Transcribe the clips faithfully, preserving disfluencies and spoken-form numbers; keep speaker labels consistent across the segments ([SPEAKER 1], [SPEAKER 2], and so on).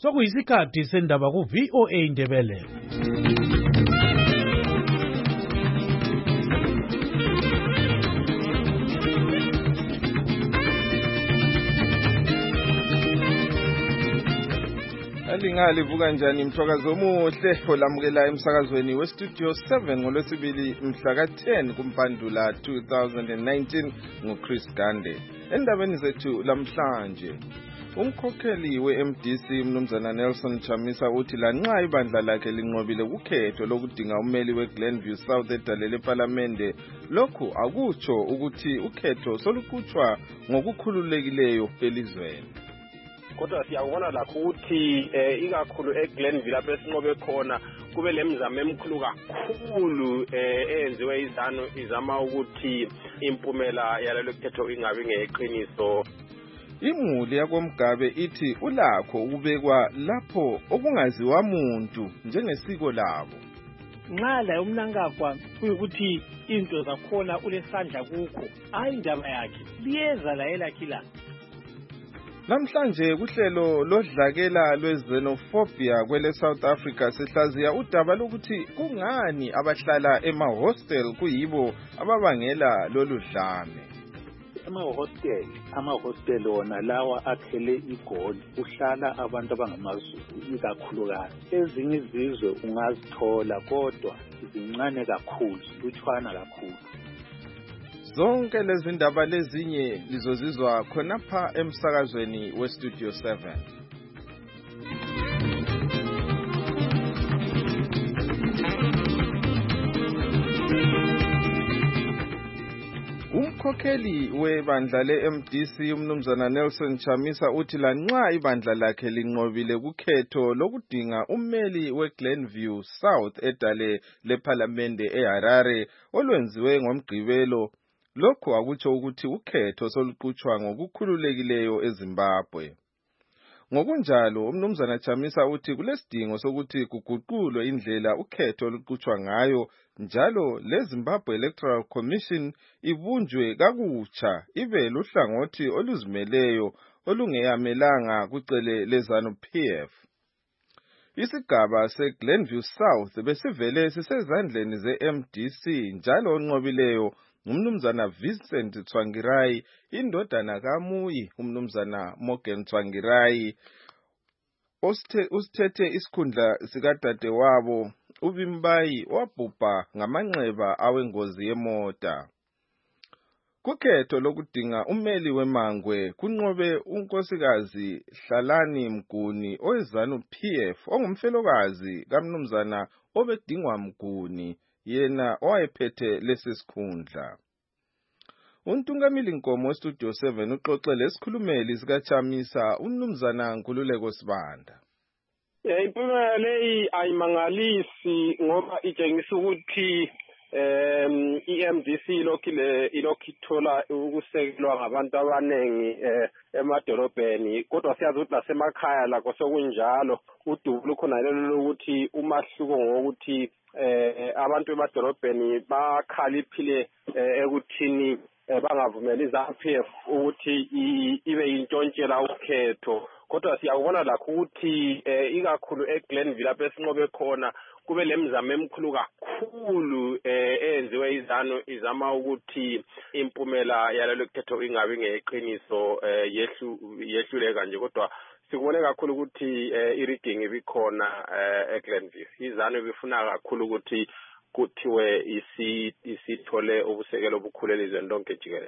[SPEAKER 1] Sokuyisikhathi sendaba ku V O A Indebele.
[SPEAKER 2] Alingali vuka njani mthwakazi omuhle olamukela emsakazweni we Studio seven ngolwesibili mhla ka ten kuMpandula two thousand nineteen nguChris Gande. Endabeni zethu lamhlanje umkhokheli we-M D C mnumzana Nelson Chamisa uthi lanxa ibandla lakhe linqobile ukhetho lokudinga ummeli weGlenview South edalele eParliament, lokhu akutsho ukuthi ukhetho soluqhutshwa ngokukhululekileyo elizweni.
[SPEAKER 3] Kodwa siyabona lapho ukuthi ikakhulu eGlenville lapho esinqobe khona kube lemizamo emkhulu kakhulu eyenziwe izano izama ukuthi impumela yalelo khetho ingabi ngeqiniso.
[SPEAKER 2] Imuli yakoMgabe ithi ulakho ukubekwa lapho okungaziwa umuntu njengesiko labo.
[SPEAKER 4] Nxa la umnankagwa kuyikuthi into zakhona ulesandla kukho ayindaba yakhe liyeza la elakhila.
[SPEAKER 2] Namhlanje kuhlelo lodlakela lwezenophobia kwele South Africa sihlaziya udaba lokuthi kungani abahlala ema-hostel kuyibo ababangela lolu dlame.
[SPEAKER 5] Ama-hostel, ama-hostel wona lawa akhele igoli uhlala abantu abangamaZulu ikakhulukazi. Ezinye izizwe ungazithola kodwa zincane kakhulu, lutshwana kakhulu.
[SPEAKER 2] Zonke lezi ndaba lezinye lizozizwa khonapha emsakazweni we Studio seven. Umkhokheli webandla le-M D C umnumzana Nelson Chamisa uthi lanxa ibandla lakhe linqobile kukhetho lokudinga ummeli weGlenview South edale leParliament eHarare olwenziwe ngomgqibelo, lokhu akutsho ukuthi ukhetho soluqhutshwa ngokukhululekileyo eZimbabwe. Ngokunjalo umnumzana Chamisa uthi kulesidingo sokuthi kuguqulwe indlela ukhetho oluqhutshwa ngayo njalo leZimbabwe Electoral Commission ibunjwe kakutsha ibe luhlangothi oluzimeleyo olungeyamelanga kucele leZanu-P F. Isigaba seGlenview South besivele sisezandleni ze-M D C njalo onqobileyo umnumzana Vincent Tsvangirai indodana kaMuyi umnumzana Morgan Tsvangirai usithethe isikhundla sikadade wabo uBimbayi wabhubha ngamanxeba awengozi yemota. Kukhetho lokudinga ummeli weMangwe kunqobe unkosikazi Hlalani Mguni oweZanu-P F ongumfelokazi kamnumzana obedingwa Mguni yena owayephethe lesi sikhundla. Untungamili Nkomo weStudio seven uxoxe lesikhulumeli sikaChamisa umnumzana Nkululeko Sibanda.
[SPEAKER 3] Impumela leyi ayimangalisi ngoba itshengisa ukuthi em i-M D C lokile ilokithola ukusekelwa ngabantu abanengi emadolobheni, kodwa siyazi ukuthi lasemakhaya lakho sokunjalo. Udubo khona lelo lokuthi umahluko ngokuthi eh abantu emadolobheni bakhaliphile ekuthini bangavumeli iZanu-P F ukuthi ibe yintshontshela ukhetho. Kodwa siyakubona lakho ukuthi ikakhulu eGlenville lapho esinqobe khona kube lemizamo emkhulu kakhulu eyenziwe izano izama ukuthi impumela yalelo khetho ingabi ngeqiniso yehlu yehluleka nje, kodwa sikubone kakhulu ukuthi i-rigging ibikhona eGlenville. Izano bifuna kakhulu ukuthi kuthiwe isithole ubusekelo obukhulu elizweni lonke jikelele.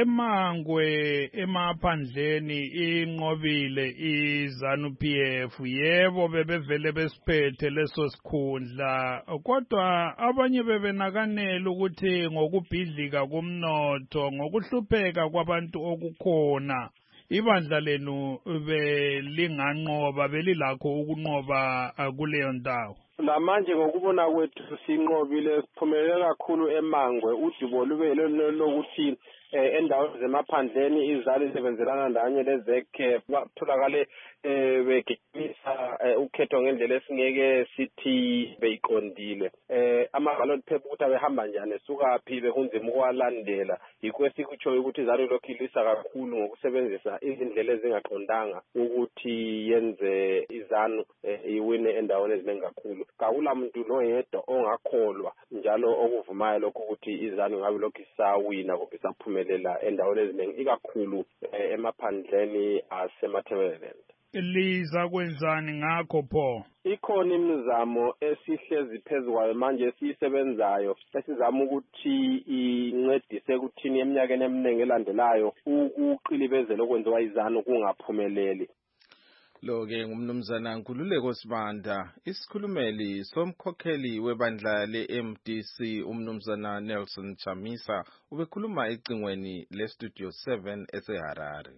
[SPEAKER 6] Emangwe emaphandleni inqobile iZanu-P F, yebo bebevele besiphethe leso sikhundla, kodwa abanye bebenakanela ukuthi ngokubhidlika komnotho ngokuhlupheka kwabantu okukhona ibandla lenu belinganqoba belilakho ukunqoba kuleyo ndawo.
[SPEAKER 3] Lamanje ngokubona kwethu sinqobile siphumelele kakhulu eMangwe. Udubo lube lokuthi endaweni zemaphandleni izali sebenzelana ndanye lezekhe batholakale begijimisa benza ukhetho ngendlela esingeke sithi beyiqondile eh ama ballot paper ukuthi abehamba njani esukaphi behunzima ukwalandela yikwesi kutsho ukuthi izalo lokhilisa kakhulu ngokusebenzisa izindlela ezingaqondanga ukuthi yenze izanu iwine endaweni eziningi kakhulu kawula muntu lo yedwa ongakholwa njalo okuvumayo lokho ukuthi izanu ngabe lokho isawina kumbe isaphumelela endaweni eziningi ikakhulu emaphandleni asemathebeleni.
[SPEAKER 6] Liza kwenzani ngakho pho?
[SPEAKER 3] Ikhona imizamo esihlezi phezukwayo manje esisebenzayo esizama ukuthi incedise ukuthini eminyakeni eminingi elandelayo ukuqilibezela okwenziwa izanu kungaphumeleli.
[SPEAKER 2] Lo-ke ngumnumzana Nkululeko Sibanda, isikhulumeli somkhokheli webandla le-M D C umnumzana Nelson Chamisa ubekhuluma ecingweni le-Studio seven eseHarare.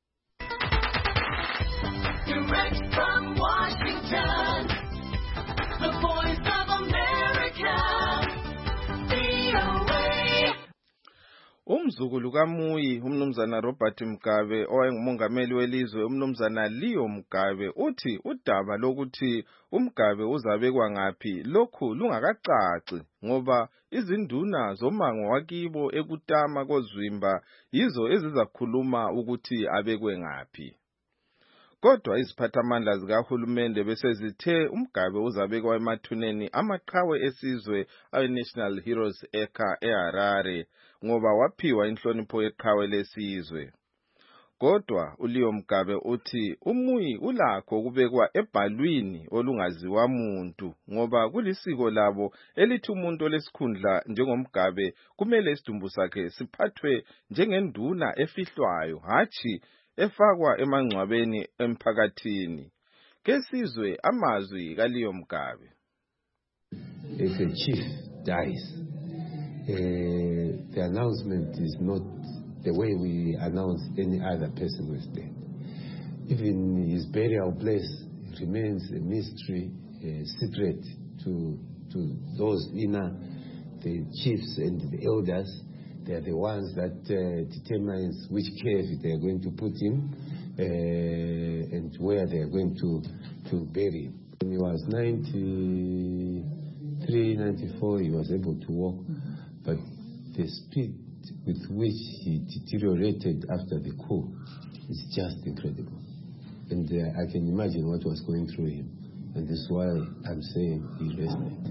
[SPEAKER 7] Direct from Washington, the Voice of America, V O A.
[SPEAKER 2] Umzukulu kaMuyi umnumzana Robert Mugabe owayengumongameli welizwe umnumzana Leo Mugabe uthi udaba lokuthi uMugabe uzabekwa ngaphi lokhu lungakacaci ngoba izinduna zomango wakibo ekutama kozwimba yizo ezizakhuluma ukuthi abekwe ngaphi. Kodwa iziphathamandla zikahulumende bese zithe uMugabe uzabekwa emathuneni amaqhawe esizwe awe-National Heroes Acre eHarare ngoba waphiwa inhlonipho yeqhawe lesizwe. Kodwa uLeo Mugabe uthi uMuyi ulakho ukubekwa ebhalwini olungaziwa muntu ngoba kulisiko labo elithi umuntu olesikhundla njengoMugabe kumele isidumbu sakhe siphathwe njengenduna efihlwayo hathi efakwa emangcwabeni emphakathini. Kesizwe amazwi kaLeo Mugabe.
[SPEAKER 8] If a chief dies, uh, the announcement is not the way we announce any other person who's dead. Even his burial place remains a mystery, a secret to to those inner, the chiefs and the elders. They are the ones that uh, determines which cave they are going to put him uh, and where they are going to, to bury him. When he was ninety-three, ninety-four, he was able to walk, but the speed with which he deteriorated after the coup is just incredible. And uh, I can imagine what was going through him. And this is why I'm saying he rested.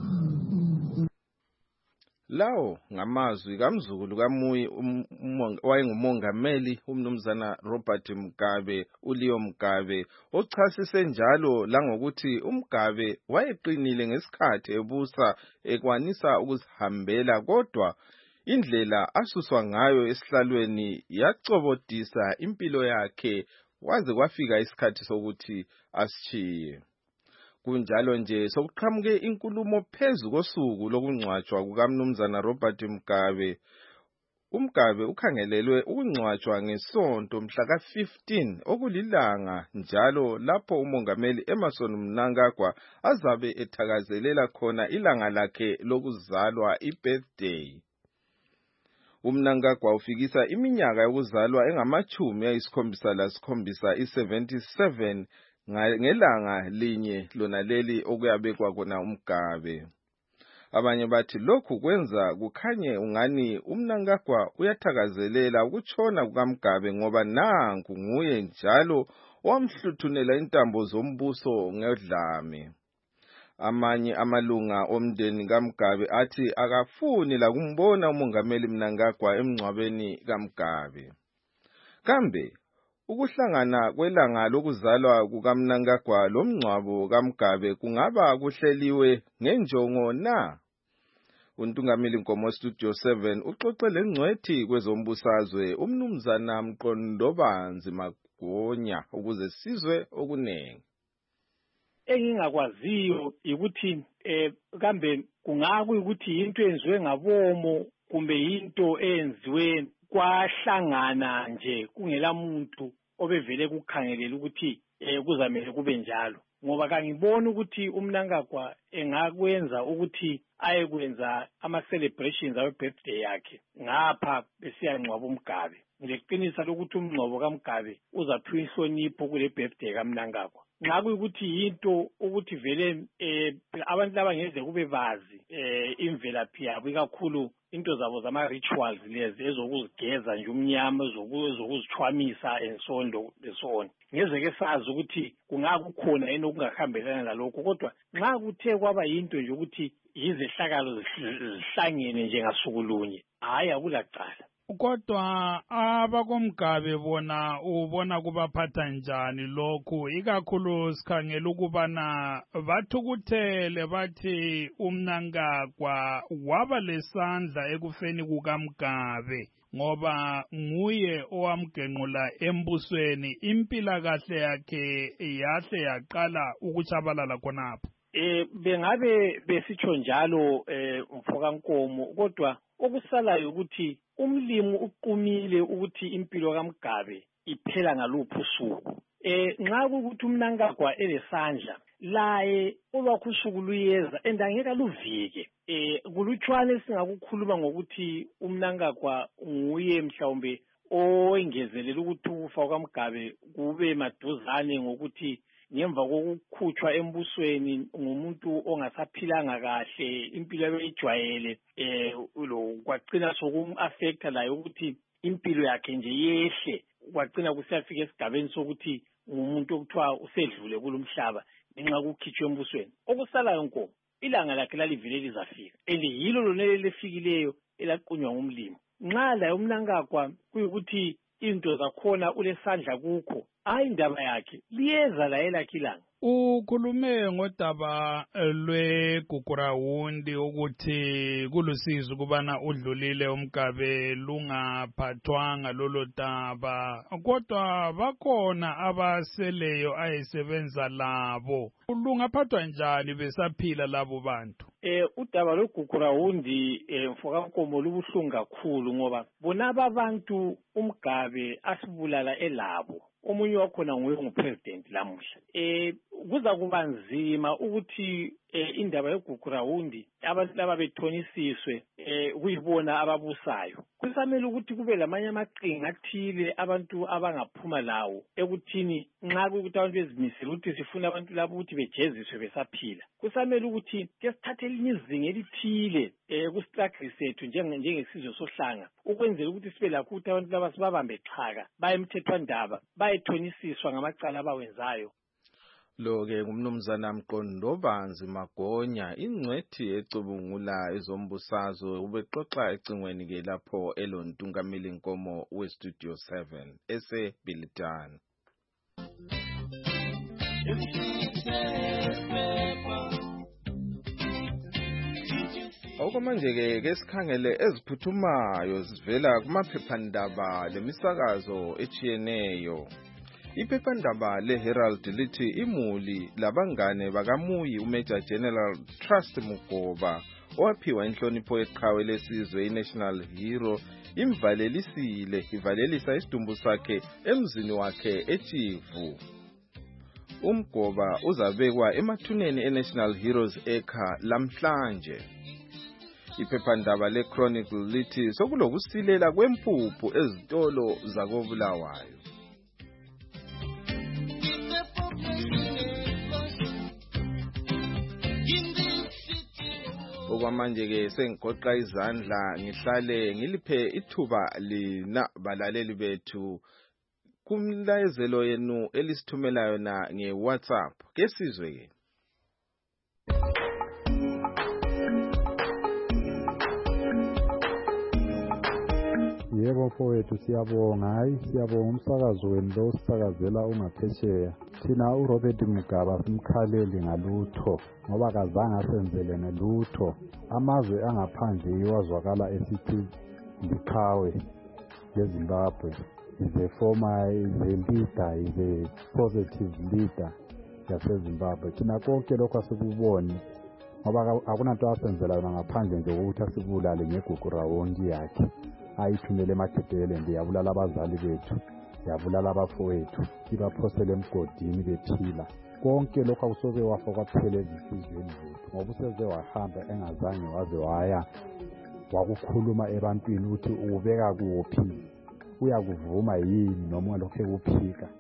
[SPEAKER 2] Lawo ngamazwi kamzukulu kaMuyi owayengumongameli umnumzana Robert Mugabe uLeo Mugabe ochasise njalo langokuthi uMugabe wayeqinile ngesikhathi ebusa ekwanisa ukuzihambela kodwa indlela asuswa ngayo esihlalweni yacobodisa impilo yakhe waze kwafika isikhathi sokuthi asishiye. Kunjalo nje sokuqhamuke inkulumo phezu kosuku lokungcwatshwa kukamnumzana Robert Mugabe. uMugabe ukhangelelwe ukungcwatshwa ngesonto mhla ka fifteen okulilanga njalo lapho umongameli Emmerson Mnangagwa azabe ethakazelela khona ilanga lakhe lokuzalwa i-birthday. uMnangagwa ufikisa iminyaka yokuzalwa engamachumi ayisikhombisa lasikhombisa i-seventy-seven ngelanga linye lona leli okuyabekwa kona uMugabe. Abanye bathi lokhu kwenza kukhanye ungani uMnangagwa uyathakazelela ukutshona kukaMugabe ngoba nanku nguye njalo owamhluthunela intambo zombuso ngedlame. Amanye amalunga omndeni kaMugabe athi akafuni la kumbona umongameli Mnangagwa emngcwabeni kaMugabe. Kambe ukuhlangana kwelanga lokuzalwa kukaMnangagwa lomngcwabo kaMugabe kungaba kuhleliwe ngenjongo na? Untungameli Nkomo Studio seven uxoxe lengcwethi kwezombusazwe umnumzana Mqondobanzi Magonya ukuze sizwe okunengi.
[SPEAKER 4] Engingakwaziyo ukuthi eh kambe kungaku ukuthi into enziwe ngabomo kumbe into enziwe kwahlangana nje kungela muntu obevele kukhangelela ukuthi eh kuzamele kube njalo ngoba kangibona ukuthi uMnangagwa engakwenza ukuthi ayekwenza ama celebrations awe birthday yakhe ngapha besiyangcwaba uMugabe. Ngileqinisa lokuthi umngcwabo kaMugabe uzaphiwa inhlonipho kule birthday kaMnangagwa nxa kuyikuthi into ukuthi vele eh abantu laba ngeze kube bazi eh imvelaphi yabo ikakhulu into zabo zama rituals lezi ezokuzigeza nje umnyama ezokuzithwamisa and so on and so on ngeze ke sazi ukuthi kungakukhona yini okungahambelana lalokho kodwa nxa kuthe kwaba yinto nje ukuthi yizehlakalo zihlangene nje ngasukulunye hayi akulacala.
[SPEAKER 6] Kodwa abakomgabe bona ubona kubaphatha njani lokhu ikakhulu sikhangela ukubana bathukuthele bathi umnankagwa waba lesandla ekufeni kukaMgabe ngoba nguye owamgenqula embusweni impilakahle yakhe yahle yaqala ukuchabalala khonapho.
[SPEAKER 4] Eh bengabe besitsho njalo eh mfokankomo kodwa okusalayo ukuthi umlimi uqumile ukuthi impilo kaMgabe iphela ngaluphi usuku. Eh nxa ukuthi umnankagwa elesandla laye olwakho usuku luyeza endangeka luvike. Eh kulutshwane singakukhuluma ngokuthi umnankagwa nguye mhlawumbe owengezelela ukuthi ukufa kaMgabe kube maduzane ngokuthi ngemva kokukhutshwa embusweni ngumuntu ongasaphilanga kahle impilo ebeyijwayele eh lo kwagcina sokum-affecta layo ukuthi impilo yakhe nje yehle kwagcina kusiyafika esigabeni sokuthi ngumuntu okuthiwa usedlule kulomhlaba ngenxa yokukhitshwa embusweni. Okusalayo nkomo ilanga lakhe lalivele lizafika and yilo lonele lefikileyo elaqunywa ngumlimi. Nxa layo umnankagwa kuyikuthi into zakhona ulesandla kukho hayi indaba yakhe liyeza la elakhe ilanga.
[SPEAKER 6] Ukhulume ngodaba lweGugurawundi ukuthi kulusizo kubana udlulile uMgabe lungaphathwanga lolo daba kodwa bakhona abaseleyo ayisebenza labo lungaphathwa njani besaphila labo bantu?
[SPEAKER 4] Eh udaba lweGugurawundi eh mfokankomo lubuhlungu kakhulu ngoba bona abantu uMgabe asibulala elabo omunye wakhona nguye ngupresident lamuhla. Eh kuza kuba nzima ukuthi eh indaba yeGugurawundi abantu laba bethonisiswe eh kuyibona ababusayo. Kusamele ukuthi kube lamanye amaqhinga athile abantu abangaphuma lawo ekuthini nxa ukuthi abantu bezimisela ukuthi sifuna abantu labo ukuthi bejeziswe besaphila. Kusamele ukuthi ke sithathe elinye izinga elithile eh kustruggle sethu njengesizwe sohlanga ukwenzela ukuthi sibe lakho ukuthi abantu laba sibabambe xhaka baye emthethwandaba bayethonisiswa ngamacala abawenzayo.
[SPEAKER 2] Lo-ke ngumnumzana Mqondobanzi Magonya ingcwethi ecubungula ezombusazwe ubexoxa ecingweni-ke lapho elontungameli Nkomo we-Studio seven eseBilitani. Okwamanje-ke ke sikhangele eziphuthumayo zivela kumaphephandaba lemisakazo etshiyeneyo. Iphephandaba leHerald lithi imuli labangane bakaMuyi uMajor General Trust Mugoba owaphiwa inhlonipho yeqhawe lesizwe iNational Hero imvalelisile ivalelisa isidumbu sakhe emzini wakhe eTshivu. UMgoba uzabekwa emathuneni eNational Heroes ekha lamhlanje. Iphephandaba leChronicle lithi sokulokusilela kwempuphu ezitolo zakoBulawayo. Okwamanje-ke sengigoqa izandla ngihlale ngiliphe ithuba lina balaleli bethu kumlayezelo yenu elisithumela yona ngeWhatsApp. Ke sizwe-ke.
[SPEAKER 9] Yebo mfowethu siyabonga hayi siyabonga umsakazo wenu lo sisakazela ungaphesheya. Thina uRobert Mugabe simkhaleli ngalutho ngoba kazange asenzele nelutho. Amazwe angaphandle iwazwakala esithi liqhawe leZimbabwe. Is a former is a leader, is a positive leader yaseZimbabwe. Thina konke lokho asikuboni ngoba akunanto asenzela yona ngaphandle nje ukuthi asibulale ngeGugurawundi yakhe. Ayithumele emakhetele ndiyabulala abazali bethu yabulala abafowethu ibaphosele emgodini bephila konke lokho akusoke wafa kwaphela ezihlizweni zethu ngoba useze wahamba engazange waze waya wakukhuluma ebantwini ukuthi ubeka kuphi uyakuvuma yini noma lokho ekuphika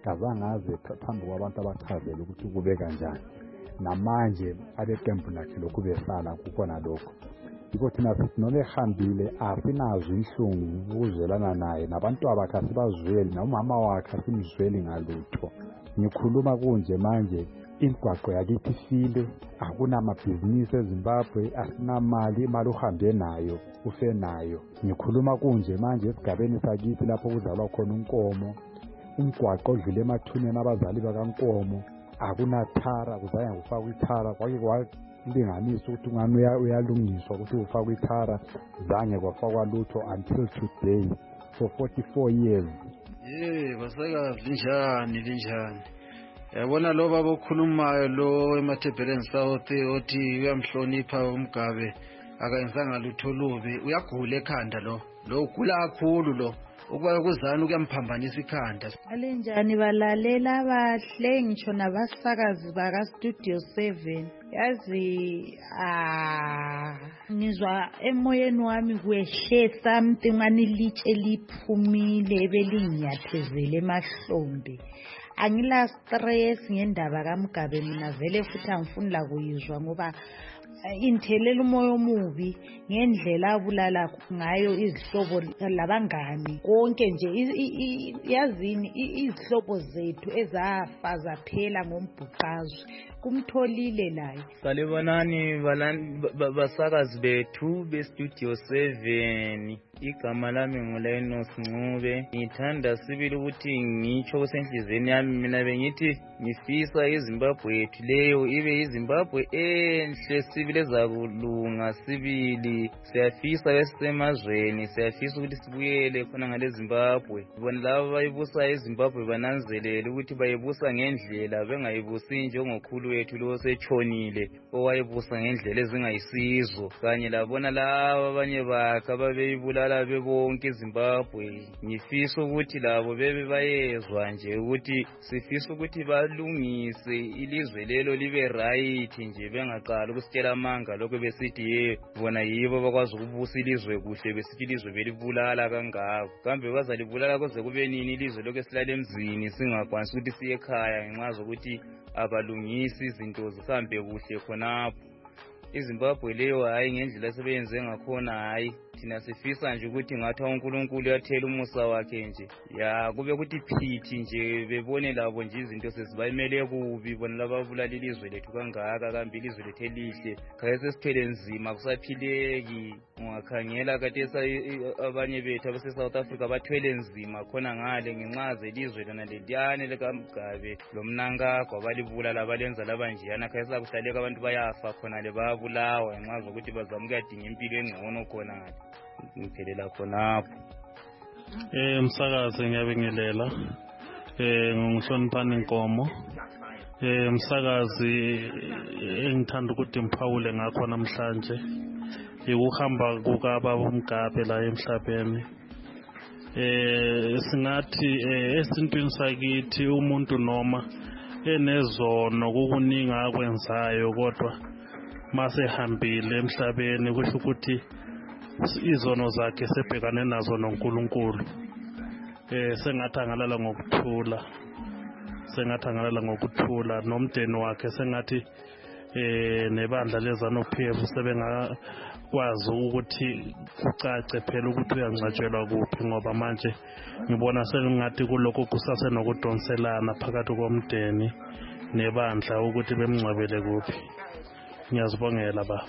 [SPEAKER 9] kazange aze phambi kwabantu abachazele ukuthi kube kanjani namanje ale qembu lakhe lokhu besala kukhona lokho yiko thina sithi noma ehambile asinazo inhlungu ukuzwelana naye nabantu abakhe asibazweli nomama wakhe asimzweli ngalutho ngikhuluma kunje manje imigwaqo yakithi ifile akunamabhizinisi eZimbabwe asinamali imali uhambe nayo ufe nayo ngikhuluma kunje manje esigabeni sakithi lapho kuzalwa khona unkomo umgwaqo odlule emathuneni abazali bakankomo akunathara kuzange kufakwe ithara kwake kwalinganisa ukuthi ungani uyalungiswa ukuthi ufakwe ithara zange kwafakwa lutho until today for forty-four years.
[SPEAKER 10] Ye basakazi linjani linjani yabona lo baba okhulumayo lo eMathebheleni South othi uyamhlonipha uMgabe akayenzanga lutho lubi uyagula ekhanda lo lo ugula kakhulu lo ukuba kuzana ukuyamphambanisa ikhanda.
[SPEAKER 11] Alenjani balalela abahle ngisho nabasakazi baka Studio seven yazi ah ngizwa emoyeni wami kwehle something anilitshe liphumile belinyathezele emahlombe angila stress ngendaba kaMgabe mina vele futhi angifuni la kuyizwa ngoba inthelela umoya omubi ngendlela abulala ngayo izihlobo labangani konke nje yazini izihlobo zethu ezafa zaphela ngombhuqazwe kumtholile laye.
[SPEAKER 12] Salibonani basakazi bethu be Studio seven igama lami nguLinus Ncube ngithanda sibili ukuthi ngitsho kusenhlizweni yami mina bengithi ngifisa iZimbabwe yethu leyo ibe iZimbabwe enhle sibili ezakulunga sibili siyafisa esemazweni siyafisa ukuthi sibuyele khona ngale Zimbabwe bona laba bayibusa eZimbabwe bananzelele ukuthi bayibusa ngendlela bengayibusi njengokhulu wethu lo setshonile owayebusa ngendlela ezingayisizo kanye labona laba abanye bakhe babeyibulala bebonke eZimbabwe ngifisa ukuthi labo bebe bayezwa nje ukuthi sifisa ukuthi balungise ilizwe lelo libe right nje bengaqala ukusitshela amanga lokho besithi ye bona yibo bakwazi ukubusa ilizwe kuhle besithi ilizwe belibulala kangako kambe bazalibulala koze kube nini ilizwe lokho esilale emzini singakwanisi ukuthi siye ekhaya ngenxa zokuthi abalungisi izinto zihambe kuhle khonapho iZimbabwe leyo hayi ngendlela sebeyenze ngakhona hayi thina sifisa nje ukuthi ngathi uNkulunkulu yathela umusa wakhe nje ya kube ukuthi phithi nje bebone labo nje izinto sezibayimele kubi bona lababulala ilizwe lethu kangaka kambe ilizwe lethu elihle khaye sesithele nzima kusaphileki ungakhangela kade abanye bethu abase South Africa bathwele nzima khona ngale ngenxa zelizwe lona lentiyane lekaMgabe lomnanga kwabalibulala abalenza labanjiyana khaye sakuhlaleka abantu bayafa khona le babulawa ngenxa zokuthi bazamuka dinga impilo engcono khona ngale ngiphelela khonapho.
[SPEAKER 13] Eh msakazi ngiyabingelela eh ngihloniphana inkomo eh msakazi engithanda ukuthi mphawule ngakho namhlanje ukuhamba kukababa uMgabe la emhlabeni eh singathi esintwini sakithi umuntu noma enezono kukuningi akwenzayo kodwa mase hambile emhlabeni kusho ukuthi izono zakhe sebhekane nazo noNkulunkulu eh sengathi angalala ngokuthula sengathi angalala ngokuthula nomndeni wakhe sengathi eh nebandla leZANU-P F sebengakwazi ukuthi kucace phela ukuthi uyangcwatshelwa kuphi ngoba manje ngibona sengathi kuloko kusase nokudonselana phakathi komndeni nebandla ukuthi bemngcwabele kuphi. Ngiyazibongela baba.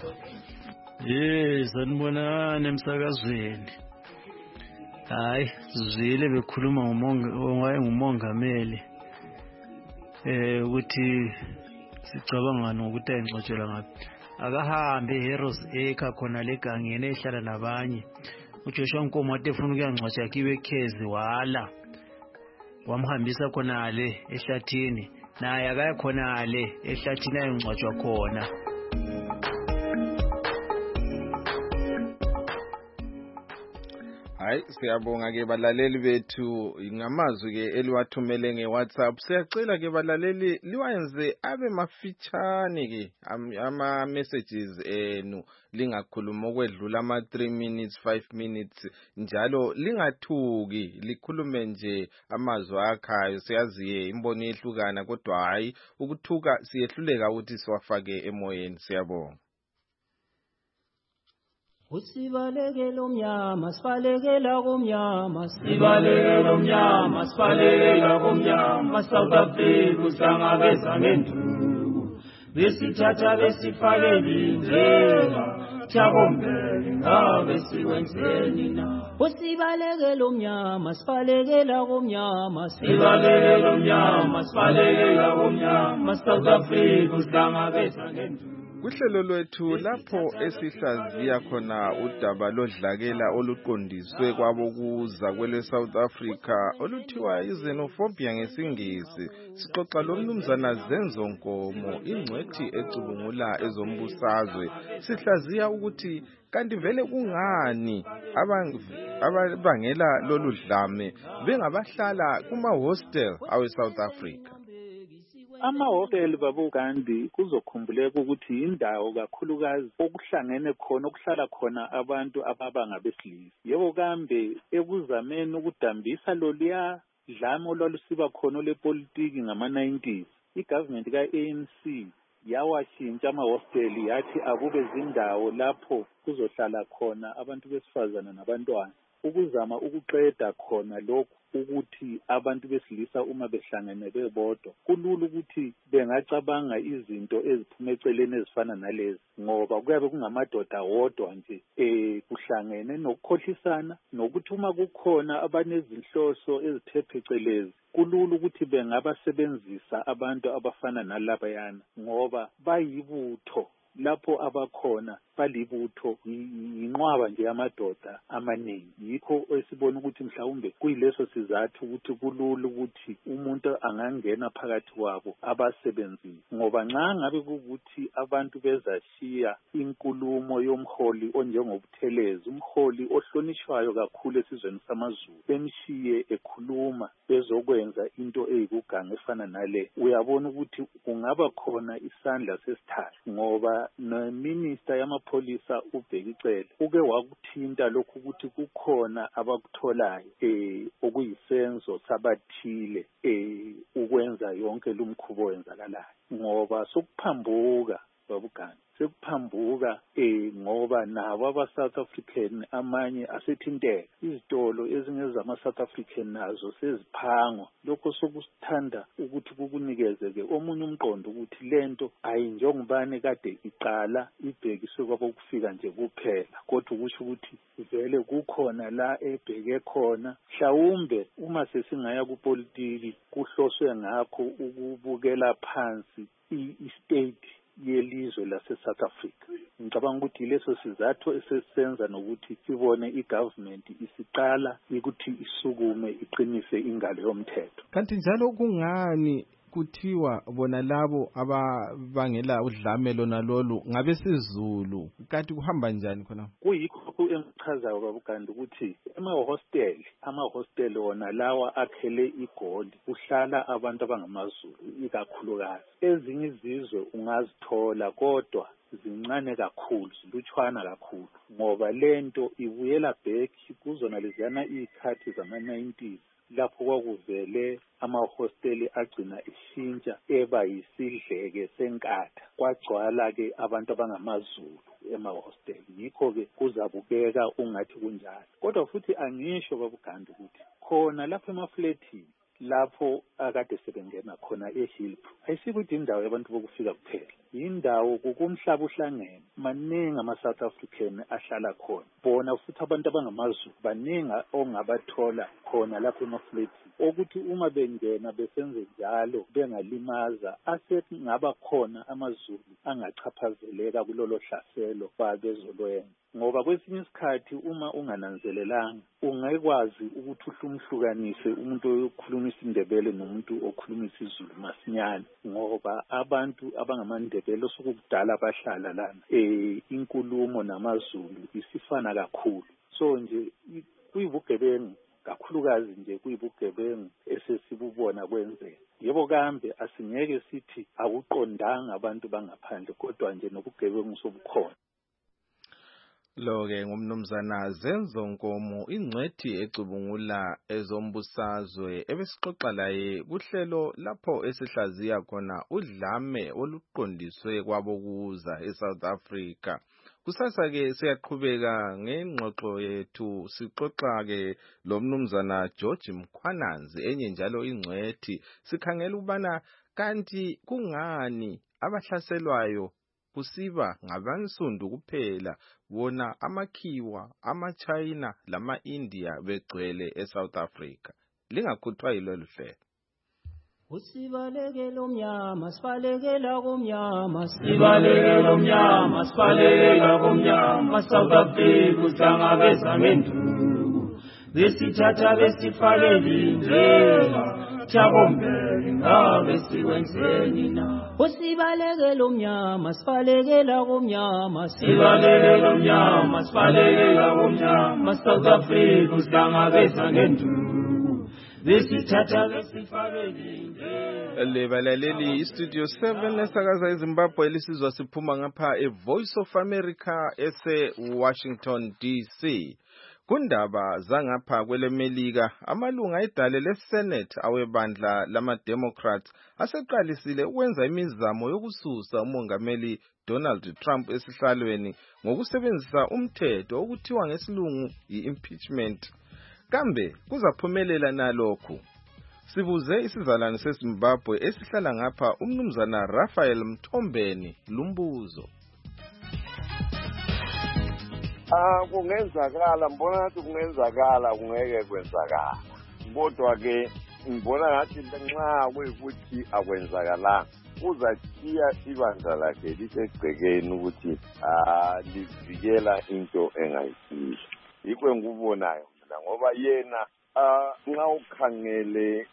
[SPEAKER 10] Ye sanibonani emsakazweni hayi sizile bekhuluma ngomongameli ngumongameli eh ukuthi sicabanga ngokuthi ayingxotshelwa ngapi akahambe eHeroes Acre khona legangeni ehlala nabanye uJoshua Nkomo wathi efuna ukuyangcwatsha kiwe Khezi wala wamhambisa khona le ehlathini naye akaya khona le ehlathini ayingcwatshwa khona.
[SPEAKER 2] Hayi siyabonga ke balaleli bethu ngamazwi ke eliwathumele ngeWhatsApp. Siyacela ke balaleli liwayenze abe mafitshane ke ama messages enu lingakhuluma okwedlula ama three minutes five minutes njalo lingathuki likhulume nje amazwi akhayo. Siyaziye imbono ehlukana kodwa hayi ukuthuka siyehluleka ukuthi siwafake emoyeni. Siyabonga.
[SPEAKER 14] Usibalekela umnyama sibalekela kumnyama sibalekela umnyama sibalekela kumnyama South Africa usangabeza ngenduku besithatha besifake indlela Thabombele ngabe sikwenzeni na Usibalekela umnyama sibalekela kumnyama sibalekela umnyama sibalekela kumnyama South Africa usangabeza ngenduku.
[SPEAKER 2] Kuhlelo lwethu lapho esihlaziya khona udaba lodlakela oluqondiswe kwabokuza kwele South Africa oluthiwa xenophobia ngesingisi. Sixoxa lo mnumzana Zenzo Nkomo ingcwethi ecubungula ezombusazwe. Sihlaziya ukuthi kanti vele kungani abangela lolu dlame bengabahlala kuma hostel awe South Africa.
[SPEAKER 5] Amahoteli babugandi kuzokhumbuleka ukuthi indawo kakhulukazi okuhlangene khona okuhlala khona abantu ababanga besilisa. Yebo kambe ekuzameni ukudambisa loliya dlame olwalusiba khona lepolitiki ngama nineties igovernment ka A N C yawashintsha amahosteli yathi akube zindawo lapho kuzohlala khona abantu besifazana nabantwana ukuzama ukuqeda khona lokho ukuthi abantu besilisa uma behlangene bebodwa kulula ukuthi bengacabanga izinto eziphuma eceleni ezifana nalezi ngoba kuyabe kungamadoda wodwa nje eh kuhlangene nokukhohlisana nokuthi uma kukhona abanezinhloso ezithephecelezi kulula ukuthi bengabasebenzisa abantu abafana nalaba yana ngoba bayibutho lapho abakhona balibutho inqwaba nje amadoda amaningi yikho esibona ukuthi mhlawumbe kuyileso sizathu ukuthi kulula ukuthi umuntu angangena phakathi kwabo abasebenzisi ngoba nxa ngabe ukuthi abantu bezashiya inkulumo yomholi onjengobuthelezi umholi ohlonishwayo kakhulu esizweni samaZulu bemshiye ekhuluma bezokwenza into eyikuganga efana nale uyabona ukuthi kungaba khona isandla sesithathu ngoba no minister yama polisa uBhekicele uke wakuthinta lokhu ukuthi kukhona abakutholayo eh okuyisenzo sabathile eh ukwenza yonke lumkhubo wenzakalayo ngoba sokuphambuka babugani sekuphambuka eh ngoba nabo aba South African amanye asethinteka izitolo ezingezama South African nazo seziphangwa lokho sokusithanda ukuthi kukunikeze ke omunye umqondo ukuthi lento ayinjengobani kade iqala ibhekiswe kwabokufika nje kuphela kodwa ukusho ukuthi vele kukhona la ebheke khona mhlawumbe uma sesingaya kupolitiki kuhloswe ngakho ukubukela phansi i-state yelizwe lase South Africa. Ngicabanga ukuthi leso sizathu esesenza nokuthi sibone igovernment isiqala ukuthi isukume iqinise ingalo yomthetho.
[SPEAKER 2] Kanti njalo kungani kuthiwa bona labo ababangela udlame lona lolu ngabe sizulu kanti kuhamba njani khona?
[SPEAKER 5] Kuyikho emchazayo babuganda ukuthi ema-hostel ama-hostel wona lawa akhele igoli kuhlala abantu abangamazulu ikakhulukazi ezinye izizwe ungazithola kodwa zincane kakhulu zilutshwana kakhulu ngoba lento ibuyela back kuzona leziyana ikhathi zama nineties lapho kwakuvele amahosteli agcina ishintsha eba yisidleke senkatha kwagcwala ke abantu abangamazulu emahosteli yikho ke kuzabukeka ungathi kunjalo kodwa futhi angisho babuganda ukuthi khona lapho emafletini lapho akade sebengena khona eHillbrow ayisikuthi indawo yabantu bokufika kuphela indawo kukumhlaba uhlangene maningi ama-South African ahlala khona bona futhi abantu abangamazulu baningi ongabathola khona lapho emafletini ukuthi uma bengena besenze njalo bengalimaza asengaba khona amazulu angachaphazeleka kulolo hlaselo babezolwenza ngoba kwesinye isikhathi uma ungananzelelanga ungekwazi ukuthi uhlumhlukanise umuntu okhulumisa indebele nomuntu okhulumisa izulu masinyane ngoba abantu abangamandebele osukudala bahlala lana eh inkulumo namazulu isifana kakhulu so nje kuyibugebengu kakhulukazi nje kuyibugebengu esesibubona kwenzeka. Yebo kambe asingeke sithi akuqondanga abantu bangaphandle kodwa nje nobugebengu sobukhona.
[SPEAKER 2] Lo-ke ngumnumzana Zenzo Nkomo, ingcwethi ecubungula ezombusazwe ebesixoxa laye kuhlelo lapho esihlaziya khona udlame oluqondiswe kwabokuza eSouth Africa. Kusasa ke siyaqhubeka ngengxoxo yethu sixoxa ke lo mnumzana George Mkhwananzi enye njalo ingcwethi sikhangela ubana kanti kungani abahlaselwayo kusiba ngabansundu kuphela wona amakhiwa ama-China lama-India begcwele eSouth Africa. Lingakhuthwa yilolu hlelo.
[SPEAKER 14] Usibalekela omnyama sibalekela komnyama sibalekela omnyama sibalekela komnyama South Africa uhlangabeza ngenduku besithatha besifakela indlela Chabombele ngabe sikwenzeni na Usibalekela omnyama sibalekela komnyama sibalekela omnyama sibalekela komnyama South Africa uhlangabeza ngenduku besithatha besifakela
[SPEAKER 2] lebalaleli istudio seven esakaza eZimbabwe elisizwa siphuma ngapha eVoice of America ese Washington D C. Kundaba zangapha kwelemelika amalunga edale leSenate awebandla lama-Democrats aseqalisile ukwenza imizamo yokususa umongameli Donald Trump esihlalweni ngokusebenzisa umthetho okuthiwa ngesilungu i-impeachment. Kambe kuzaphumelela nalokhu? Sibuze isizalwane seZimbabwe esihlala ngapha umnumzana Raphael Mthombeni lumbuzo.
[SPEAKER 15] Ah kungenzakala mbona ngathi kungenzakala kungeke kwenzakala kodwa ke ngibona ngathi nxa kuyikuthi akwenzakala uzathiya ibandla lakhe lisegcekeni ukuthi ah livikela into engayisiyo yikho ngubonayo mina ngoba yena ah nxa ukhangele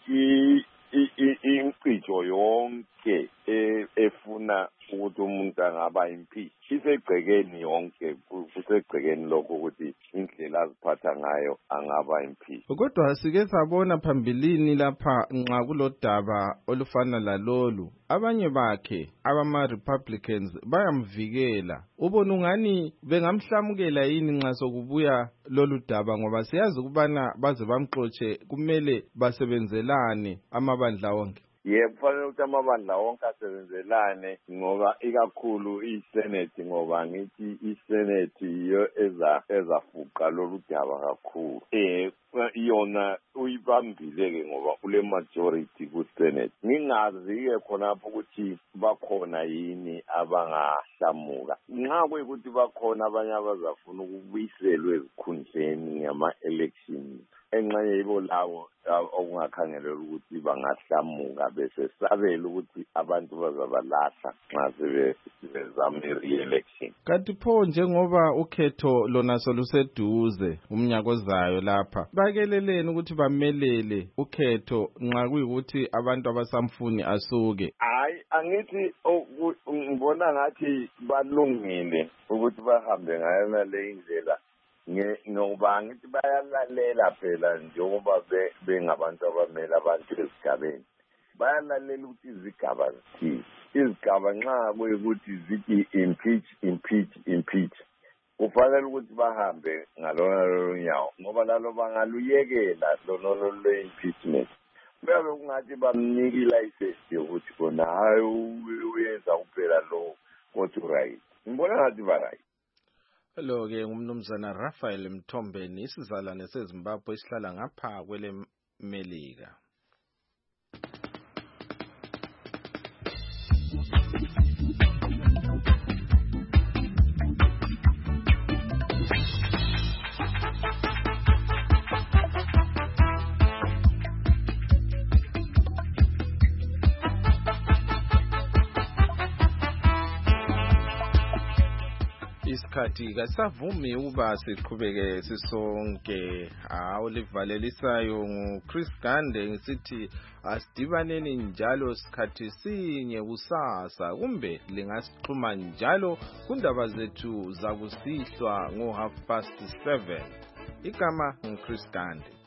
[SPEAKER 15] imcijo yonke efuna ukuthi umuntu angaba impeach isegcekeni yonke kusegcekeni lokho ukuthi indlela aziphatha ngayo angaba impeach.
[SPEAKER 2] Kodwa sike sabona phambilini lapha nxa kulodaba olufana lalolu abanye bakhe abama Republicans bayamvikela. Ubona ungani bengamhlamukela yini nxa sokubuya lolu daba ngoba siyazi ukubana baze bamxotshe kumele basebenzelane amabandla wonke.
[SPEAKER 15] Yebo kufanele ukuthi amabandla wonke asebenzelane ngoba ikakhulu iSenate ngoba ngithi iSenate iyo eza ezafuqa lolu daba kakhulu. Eh yona uyibambile ke ngoba ule majority kuSenate. Ngingazi ke khonapho ukuthi bakhona yini abangahlamuka. Nxa kuyikuthi bakhona abanye abazafuna ukubuyiselwa ezikhundleni ngama elections. Enxenye yibo lawo okungakhangelela ukuthi bangahlamuka bese sabela ukuthi abantu bazabalahla nxa sebezama i-re-election.
[SPEAKER 2] Kanti pho njengoba ukhetho lona soluseduze umnyaka ozayo lapha bakeleleni ukuthi bamelele ukhetho nxa kuyikuthi abantu abasamfuni asuke?
[SPEAKER 15] Hayi angithi ngibona ngathi balungile ukuthi bahambe ngayo le indlela ngoba ngithi bayalalela phela njengoba bengabantu abamele abantu ezigabeni bayalalela ukuthi izigaba zithini izigaba nxa kuyikuthi zithi impeach impeach impeach kufanele ukuthi bahambe ngalona lolo nyawo ngoba lalo bangaluyekela lona le-impeachment kuyabe kungathi bamnika ilayisensi yokuthi khona hayi uyenza kuphela lo kodwa right ngibona ngathi ba-right.
[SPEAKER 2] Lo ke ngumnumzana Raphael Mthombeni isizalwane seZimbabwe esihlala ngapha kwele Melika. Isikhathi kasavumi ukuba siqhubeke sisonke awulivalelisayo nguChris Gande ngisithi asidibaneni njalo sikhathi sinye kusasa kumbe lingasixhuma njalo kundaba zethu zakusihlwa ngo half past seven. igama nguChris Gande.